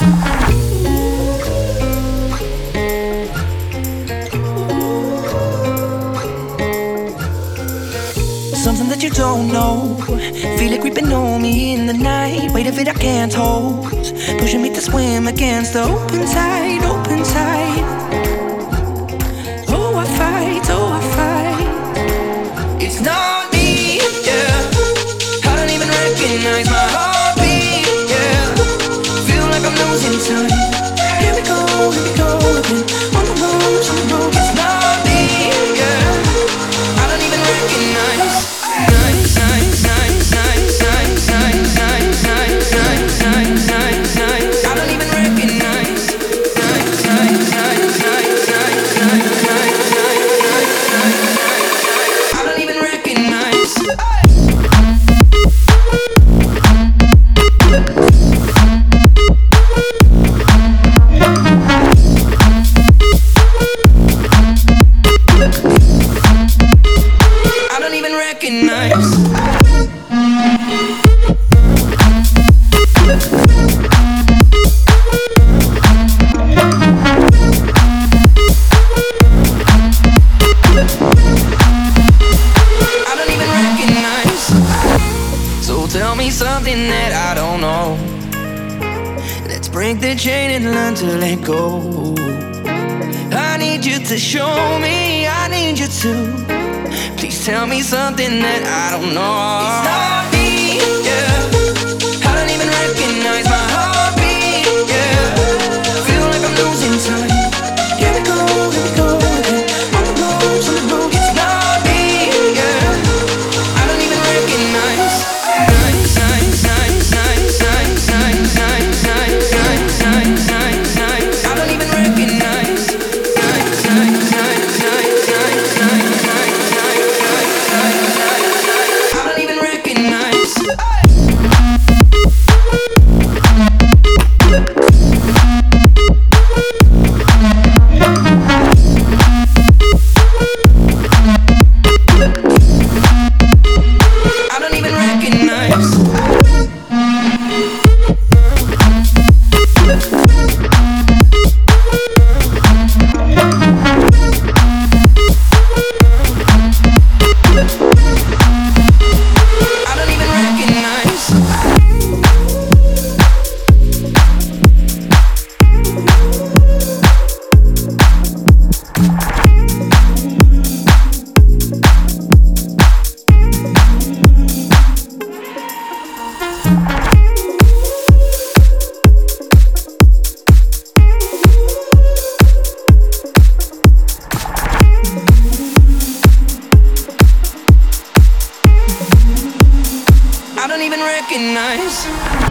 Something that you don't know. Feel it creeping on me in the night. Weight of it I can't hold. Pushing me to swim against the open tide, open tide. Oh, I fight, oh, I fight. It's not me, yeah. I don't even recognize my heartbeat, yeah. Feel like I'm losing time. Here we go again. On the road, on the road. It's not me, yeah. I don't even recognize. Tell me something that I don't know. Let's break the chain and learn to let go. I need you to show me, I need you to. Please tell me something that I don't know. It's not me, yeah. I don't even recognize my heartbeat, yeah. Feel like I'm losing time. Here we go again. On the road, on the road. It's not me, yeah. I don't even recognize. I don't even recognize.